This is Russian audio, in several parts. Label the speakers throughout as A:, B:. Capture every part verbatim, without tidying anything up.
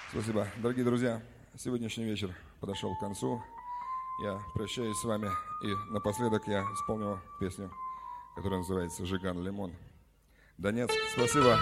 A: Спасибо. Дорогие друзья, сегодняшний вечер подошел к концу. Я прощаюсь с вами. И напоследок я исполню песню, которая называется «Жиган Лимон». Донецк, спасибо.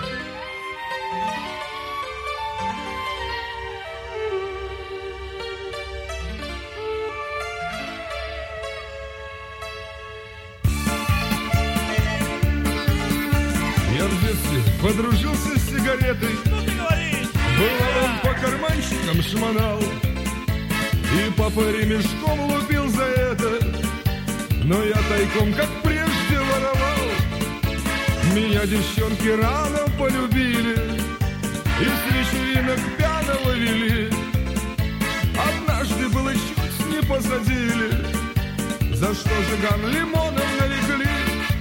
B: Я в детстве подружился с сигаретой.
C: Что ты говоришь?
B: Бывалым по карманчикам шмонал, и папа ремешком лупил за это. Но я тайком, как прежде, воровал. Меня девчонки рано полюбили и с вечеринок пьяного вели. Однажды было чуть не посадили, за что Жиган лимоном нарекли.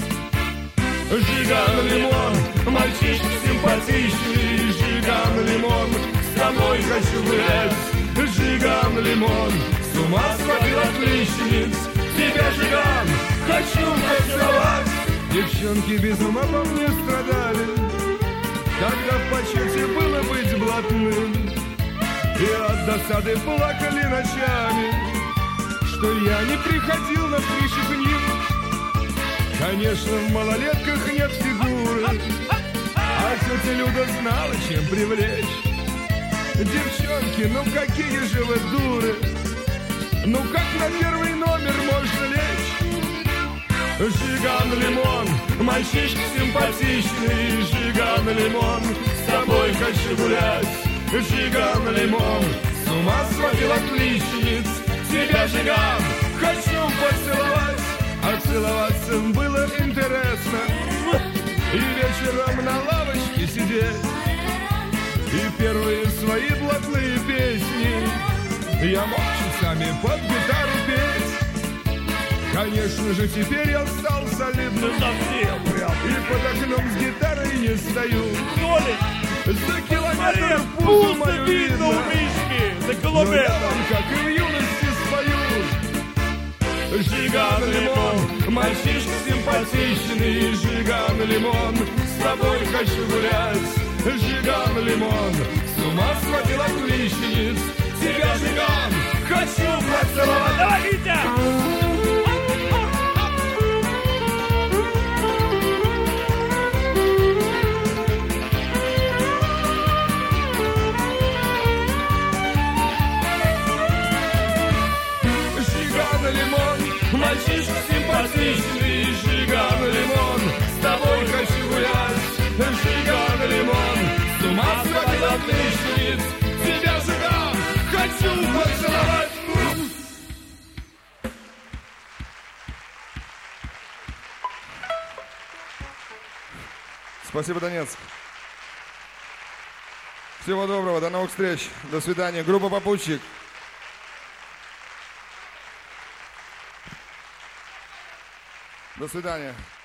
B: Жиган лимон, мальчишка симпатичный. Жиган лимон, с тобой хочу гулять. Жиган лимон, с ума сводил отличниц. Тебя, Жиган, хочу поцеловать. Девчонки без ума по мне страдали, когда в почете было быть блатным. И от досады плакали ночами, что я не приходил на встречи к ним. Конечно, в малолетках нет фигуры, а тетя Люда знала, чем привлечь. Девчонки, ну какие же вы дуры, ну как на первый номер можно лечь? Жиган лимон, мальчишка симпатичный. Жиган лимон, с тобой хочу гулять. Жиган лимон, с ума сводил отличниц. Тебя, Жиган, хочу поцеловать. А целоваться было интересно, и вечером на лавочке сидеть, и первые свои блатные песни я мог часами под гитару петь. Конечно же, теперь я стал солидным,
C: Совсем прям.
B: и под окном с гитарой не стою.
C: Толик,
B: За километр
C: смотри,
B: пузо
C: пусто
B: мою
C: видно у
B: видно,
C: Мишки. На
B: но
C: голубе.
B: я вам, как и в юности, спою. Жиган лимон, мальчишка симпатичный. Жиган лимон, с тобой хочу гулять. Жиган лимон, с ума сводил отличниц. Тебя, Жиган, хочу поцеловать.
C: Давай, Витя!
B: Жиган лимон, мальчишка симпатичный. Жиган лимон, с тобой хочу гулять. Жиган лимон, с ума сводил отличниц. Тебя, Жиган, хочу поцеловать.
A: Спасибо, Донецк. Всего доброго, до новых встреч. До свидания. Группа «Попутчик». До свидания.